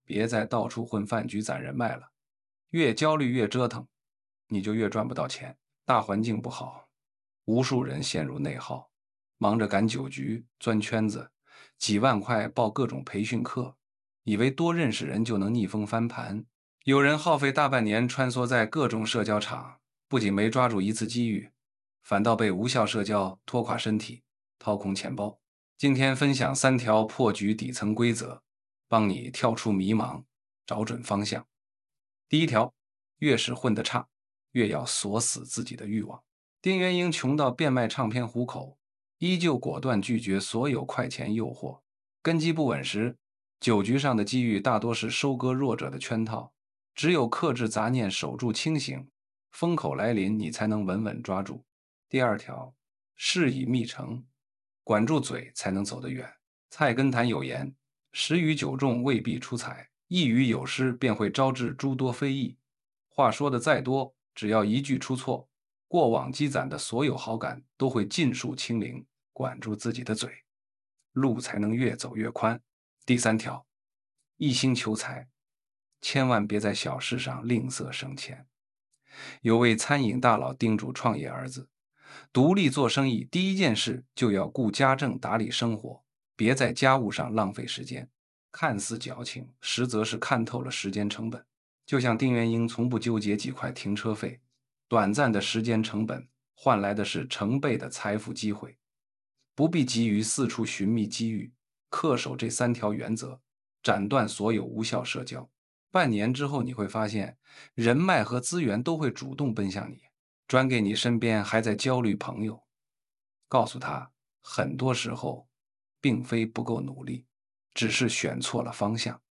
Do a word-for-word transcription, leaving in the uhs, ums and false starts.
别再到处混饭局攒人脉了。越焦虑越折腾，你就越赚不到钱。大环境不好，无数人陷入内耗，忙着赶酒局、钻圈子，几万块报各种培训课，以为多认识人就能逆风翻盘。有人耗费大半年穿梭在各种社交场，不仅没抓住一次机遇，反倒被无效社交拖垮身体，掏空钱包。今天分享三条破局底层规则，帮你跳出迷茫，找准方向。第一条，越是混得差，越要锁死自己的欲望。丁元英穷到变卖唱片糊口，依旧果断拒绝所有快钱诱惑。根基不稳时，酒局上的机遇大多是收割弱者的圈套，只有克制杂念，守住清醒，风口来临，你才能稳稳抓住。第二条，事以密成，管住嘴才能走得远。菜根谭有言：十语九中未必出彩，一语有失便会招致诸多非议。话说的再多，只要一句出错，过往积攒的所有好感都会尽数清零。管住自己的嘴，路才能越走越宽。第三条，一心求财，千万别在小事上吝啬省钱。有位餐饮大佬叮嘱创业儿子，独立做生意第一件事就要顾家政打理生活，别在家务上浪费时间。看似矫情，实则是看透了时间成本。就像丁元英从不纠结几块停车费，短暂的时间成本换来的是成倍的财富机会。不必急于四处寻觅机遇，恪守这三条原则，斩断所有无效社交。半年之后，你会发现，人脉和资源都会主动奔向你，转给你身边还在焦虑朋友。告诉他，很多时候并非不够努力，只是选错了方向。